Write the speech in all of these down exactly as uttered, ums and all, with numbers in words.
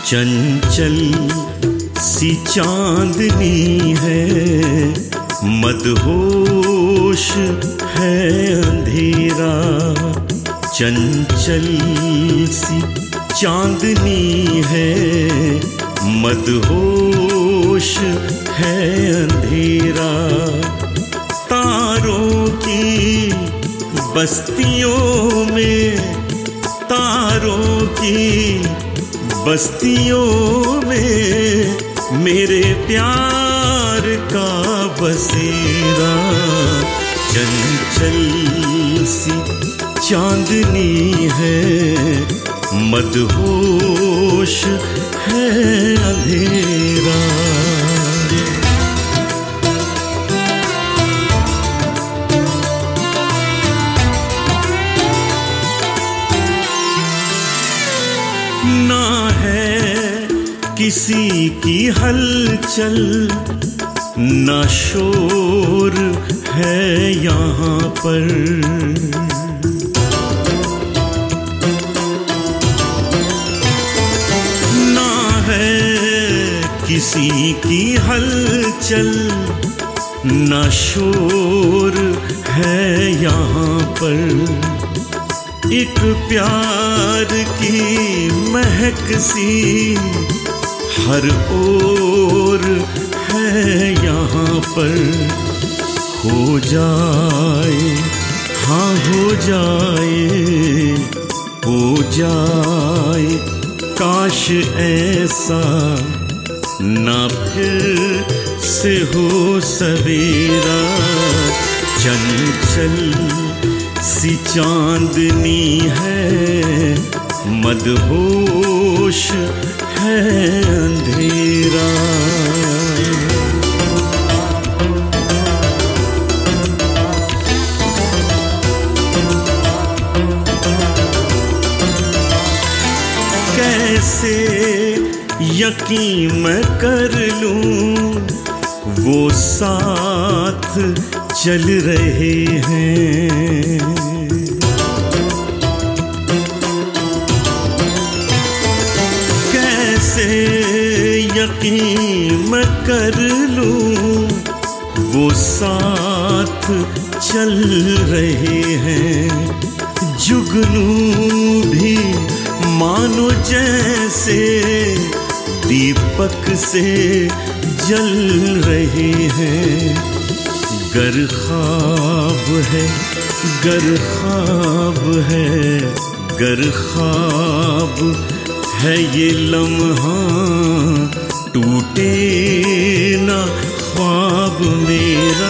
चंचल सी चांदनी है, मदहोश है अंधेरा। चंचल सी चांदनी है, मदहोश है अंधेरा। तारों की बस्तियों में, तारों की बस्तियों में मेरे प्यार का बसेरा। चंचल सी चांदनी है, मदहोश है अंधेरा। ना है किसी की हलचल, ना शोर है यहाँ पर। ना है किसी की हलचल, ना शोर है यहाँ पर। एक प्यार की महक सी हर ओर है यहाँ पर। हो जाए, हाँ हो जाए, हो जाए काश ऐसा ना फिर से हो सवेरा। चंचल सी चांदनी है, मदहोश है अंधेरा। कैसे यकीन मैं कर लूं, वो साथ चल रहे हैं। कैसे यकीन मैं कर लूं, वो साथ चल रहे हैं। जुगनू भी मानो जैसे दीपक से जल रहे हैं। गर ख्वाब है, गर ख्वाब है, गर ख्वाब है ये लम्हा, टूटे ना ख्वाब मेरा।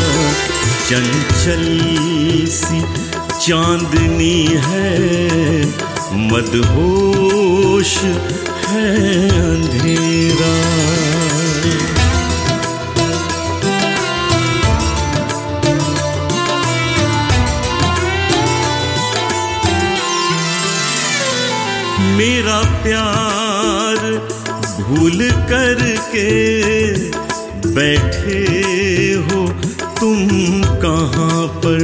चंचल सी चांदनी है, मदहोश है अंधेरा। मेरा प्यार भूल करके बैठे हो तुम कहाँ पर।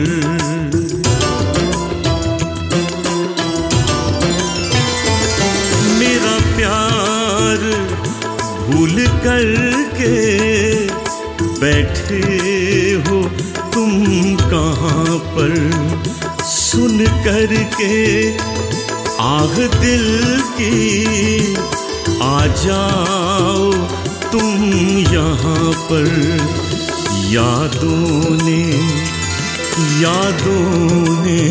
मेरा प्यार भूल करके बैठे हो तुम कहाँ पर। सुन करके आह दिल की आ जाओ तुम यहाँ पर। यादों ने, यादों ने,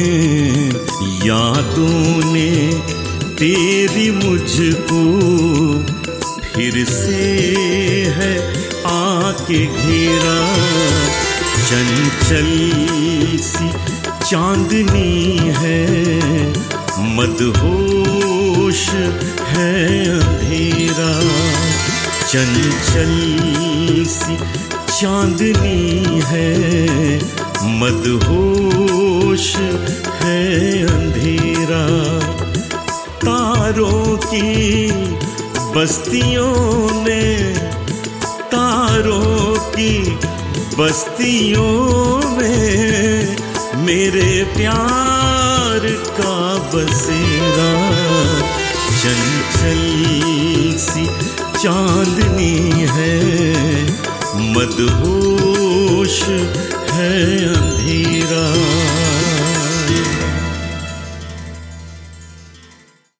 यादों ने तेरी मुझको फिर से है आके घेरा। चंचल सी चांदनी है, मदहोश है अंधेरा। चंचल सी चांदनी है, मदहोश है अंधेरा। तारों की बस्तियों में, तारों की बस्तियों में मेरे प्यार का बसेरा। चंचल चांदनी है, मदहोश है